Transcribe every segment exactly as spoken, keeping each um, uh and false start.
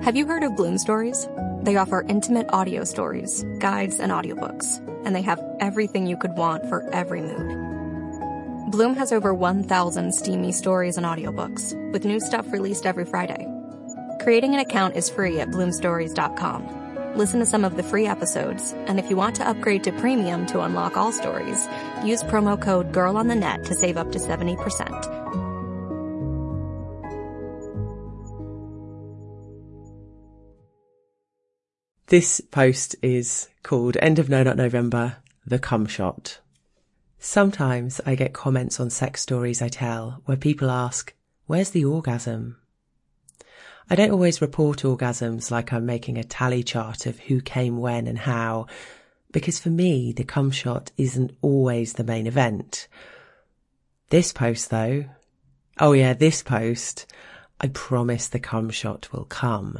Have you heard of Bloom Stories? They offer intimate audio stories, guides, and audiobooks, and they have everything you could want for every mood. Bloom has over one thousand steamy stories and audiobooks, with new stuff released every Friday. Creating an account is free at bloom stories dot com. Listen to some of the free episodes, and if you want to upgrade to premium to unlock all stories, use promo code GIRLONTHENET to save up to seventy percent. This post is called End of No Nut November, The Cum Shot. Sometimes I get comments on sex stories I tell where people ask, where's the orgasm? I don't always report orgasms like I'm making a tally chart of who came when and how, because for me, the cum shot isn't always the main event. This post though, oh yeah, this post, I promise the cum shot will come.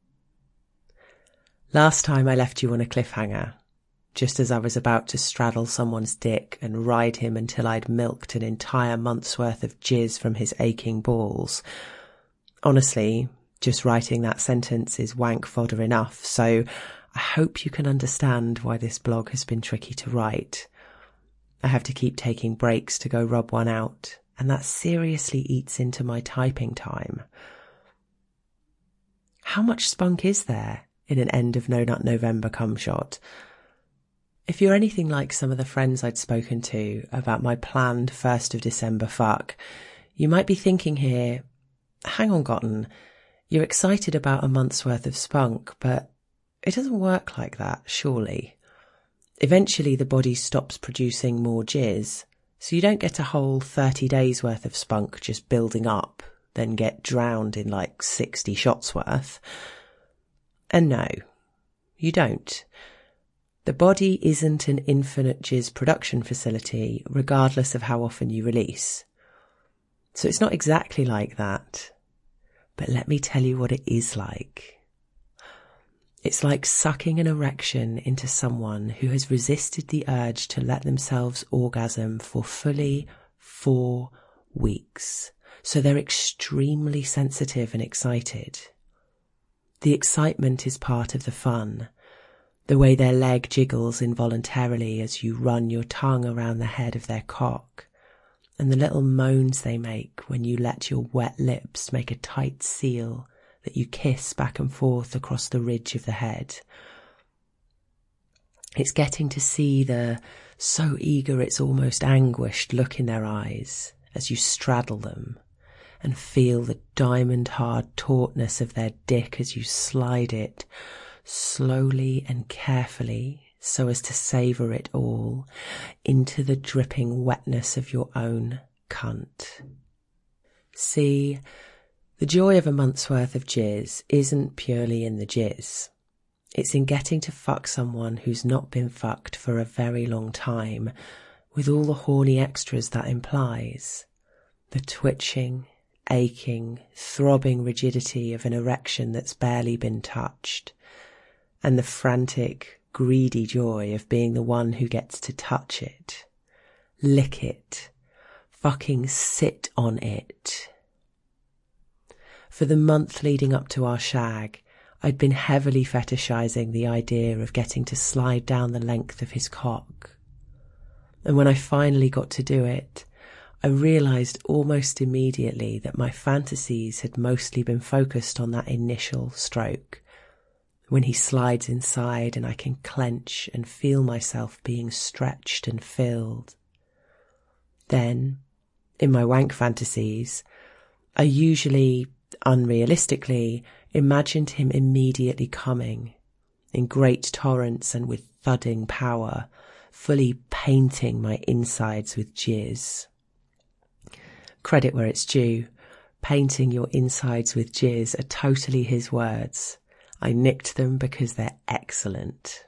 Last time I left you on a cliffhanger, just as I was about to straddle someone's dick and ride him until I'd milked an entire month's worth of jizz from his aching balls. Honestly, just writing that sentence is wank fodder enough, so I hope you can understand why this blog has been tricky to write. I have to keep taking breaks to go rub one out, and that seriously eats into my typing time. How much spunk is there in an End of No Nut November cum shot? If you're anything like some of the friends I'd spoken to about my planned first of December fuck, you might be thinking here, hang on Gotten, you're excited about a month's worth of spunk, but it doesn't work like that, surely. Eventually the body stops producing more jizz, so you don't get a whole thirty days worth of spunk just building up, then get drowned in like sixty shots worth. And no, you don't. The body isn't an infinite jizz production facility, regardless of how often you release. So it's not exactly like that. But let me tell you what it is like. It's like sucking an erection into someone who has resisted the urge to let themselves orgasm for fully four weeks. So they're extremely sensitive and excited. The excitement is part of the fun. The way their leg jiggles involuntarily as you run your tongue around the head of their cock. And the little moans they make when you let your wet lips make a tight seal that you kiss back and forth across the ridge of the head. It's getting to see the so eager it's almost anguished look in their eyes as you straddle them and feel the diamond-hard tautness of their dick as you slide it slowly and carefully so as to savour it all into the dripping wetness of your own cunt. See, the joy of a month's worth of jizz isn't purely in the jizz. It's in getting to fuck someone who's not been fucked for a very long time, with all the horny extras that implies. The twitching, aching, throbbing rigidity of an erection that's barely been touched, and the frantic, greedy joy of being the one who gets to touch it, lick it, fucking sit on it. For the month leading up to our shag, I'd been heavily fetishizing the idea of getting to slide down the length of his cock. And when I finally got to do it, I realized almost immediately that my fantasies had mostly been focused on that initial stroke, when he slides inside and I can clench and feel myself being stretched and filled. Then, in my wank fantasies, I usually, unrealistically, imagined him immediately coming, in great torrents and with thudding power, fully painting my insides with jizz. Credit where it's due, painting your insides with jizz are totally his words. I nicked them because they're excellent.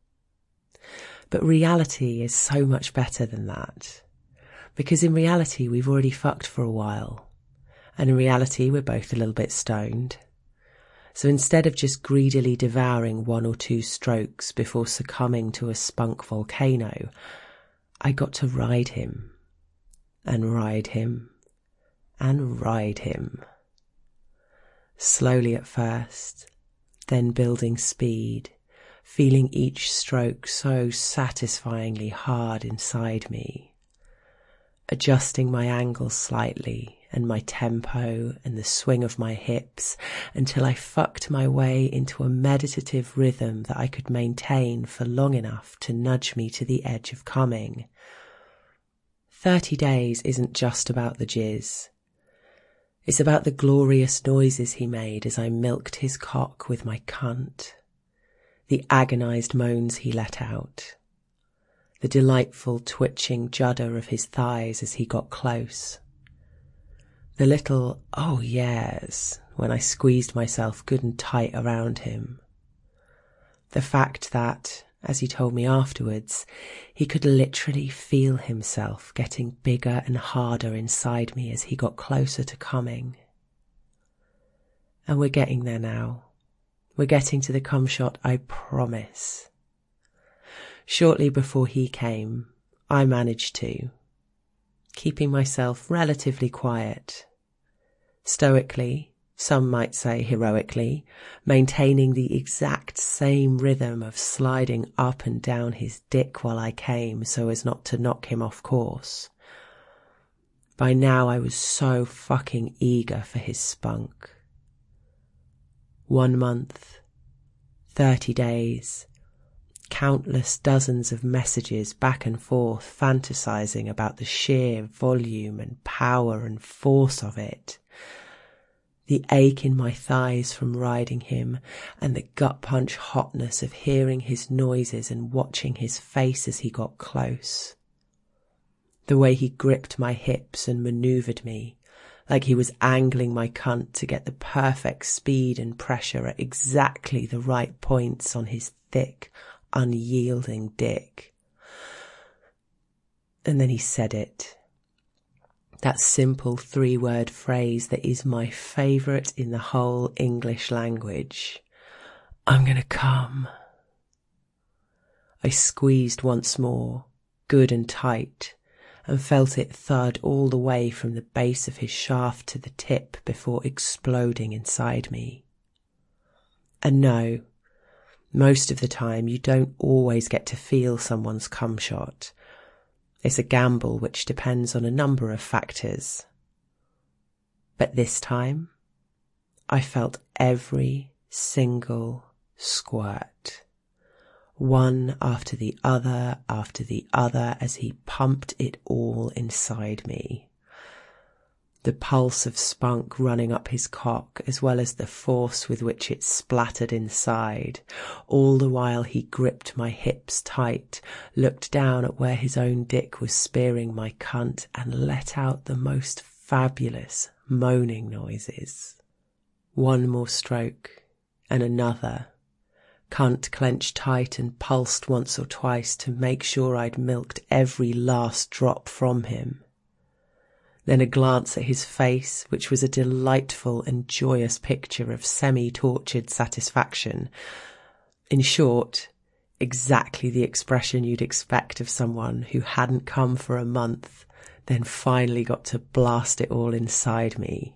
But reality is so much better than that. Because in reality, we've already fucked for a while. And in reality, we're both a little bit stoned. So instead of just greedily devouring one or two strokes before succumbing to a spunk volcano, I got to ride him, and ride him, and ride him. Slowly at first, then building speed, feeling each stroke so satisfyingly hard inside me, adjusting my angle slightly and my tempo and the swing of my hips until I fucked my way into a meditative rhythm that I could maintain for long enough to nudge me to the edge of coming. Thirty days isn't just about the jizz. It's about the glorious noises he made as I milked his cock with my cunt, the agonised moans he let out, the delightful twitching judder of his thighs as he got close, the little oh yes when I squeezed myself good and tight around him, the fact that, as he told me afterwards, he could literally feel himself getting bigger and harder inside me as he got closer to coming. And we're getting there now. We're getting to the cum shot, I promise. Shortly before he came, I managed to, keeping myself relatively quiet, stoically, some might say heroically, maintaining the exact same rhythm of sliding up and down his dick while I came so as not to knock him off course. By now I was so fucking eager for his spunk. One month, thirty days, countless dozens of messages back and forth fantasizing about the sheer volume and power and force of it. The ache in my thighs from riding him, and the gut-punch hotness of hearing his noises and watching his face as he got close. The way he gripped my hips and manoeuvred me, like he was angling my cunt to get the perfect speed and pressure at exactly the right points on his thick, unyielding dick. And then he said it. That simple three-word phrase that is my favourite in the whole English language. I'm gonna come. I squeezed once more, good and tight, and felt it thud all the way from the base of his shaft to the tip before exploding inside me. And no, most of the time you don't always get to feel someone's cum shot. It's a gamble which depends on a number of factors. But this time, I felt every single squirt, one after the other after the other as he pumped it all inside me. The pulse of spunk running up his cock, as well as the force with which it splattered inside, all the while he gripped my hips tight, looked down at where his own dick was spearing my cunt, and let out the most fabulous moaning noises. One more stroke, and another. Cunt clenched tight and pulsed once or twice to make sure I'd milked every last drop from him. Then a glance at his face, which was a delightful and joyous picture of semi-tortured satisfaction. In short, exactly the expression you'd expect of someone who hadn't come for a month, then finally got to blast it all inside me.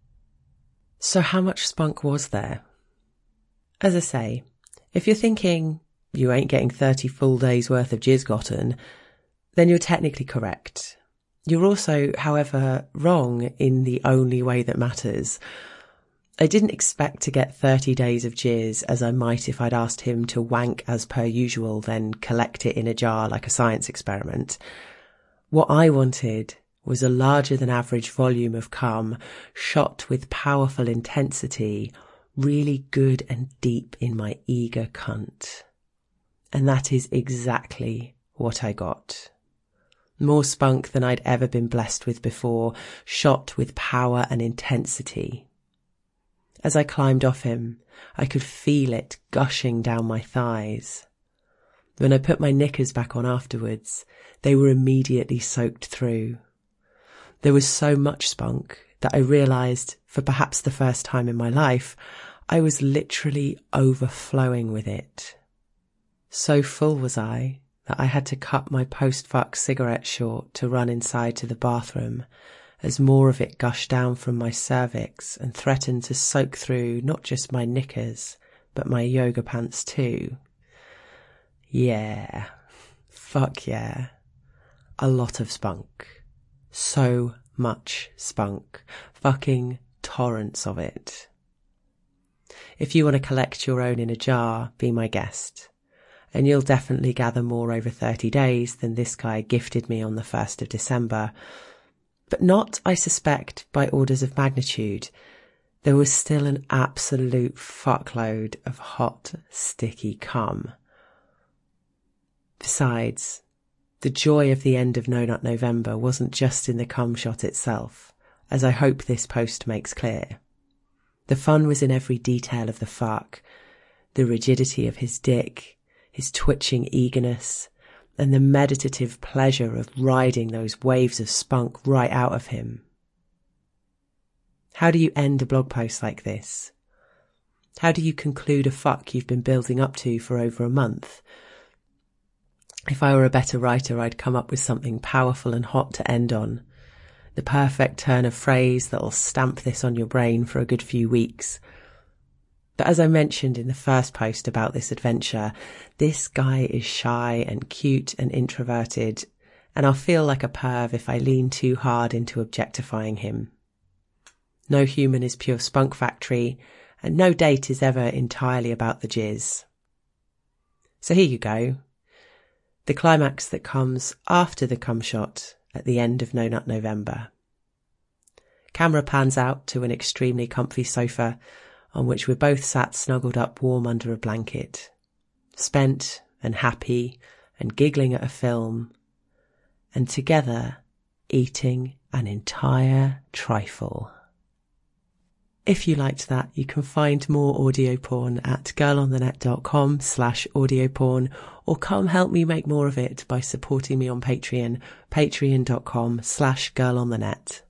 So how much spunk was there? As I say, if you're thinking you ain't getting thirty full days worth of jizz gotten, then you're technically correct. You're also, however, wrong in the only way that matters. I didn't expect to get thirty days of jizz as I might if I'd asked him to wank as per usual, then collect it in a jar like a science experiment. What I wanted was a larger than average volume of cum, shot with powerful intensity, really good and deep in my eager cunt. And that is exactly what I got. More spunk than I'd ever been blessed with before, shot with power and intensity. As I climbed off him, I could feel it gushing down my thighs. When I put my knickers back on afterwards, they were immediately soaked through. There was so much spunk that I realised, for perhaps the first time in my life, I was literally overflowing with it. So full was I that I had to cut my post-fuck cigarette short to run inside to the bathroom, as more of it gushed down from my cervix and threatened to soak through not just my knickers, but my yoga pants too. Yeah. Fuck yeah. A lot of spunk. So much spunk. Fucking torrents of it. If you want to collect your own in a jar, be my guest. And you'll definitely gather more over thirty days than this guy gifted me on the first of December. But not, I suspect, by orders of magnitude. There was still an absolute fuckload of hot, sticky cum. Besides, the joy of the end of No Nut November wasn't just in the cum shot itself, as I hope this post makes clear. The fun was in every detail of the fuck, the rigidity of his dick, his twitching eagerness, and the meditative pleasure of riding those waves of spunk right out of him. How do you end a blog post like this? How do you conclude a fuck you've been building up to for over a month? If I were a better writer, I'd come up with something powerful and hot to end on. The perfect turn of phrase that'll stamp this on your brain for a good few weeks. But as I mentioned in the first post about this adventure, this guy is shy and cute and introverted, and I'll feel like a perv if I lean too hard into objectifying him. No human is pure spunk factory, and no date is ever entirely about the jizz. So here you go. The climax that comes after the cum shot at the end of No Nut November. Camera pans out to an extremely comfy sofa on which we're both sat snuggled up warm under a blanket, spent and happy and giggling at a film, and together eating an entire trifle. If you liked that, you can find more audio porn at girlonthenet.com slash audio porn, or come help me make more of it by supporting me on Patreon, patreon.com slash girlonthenet.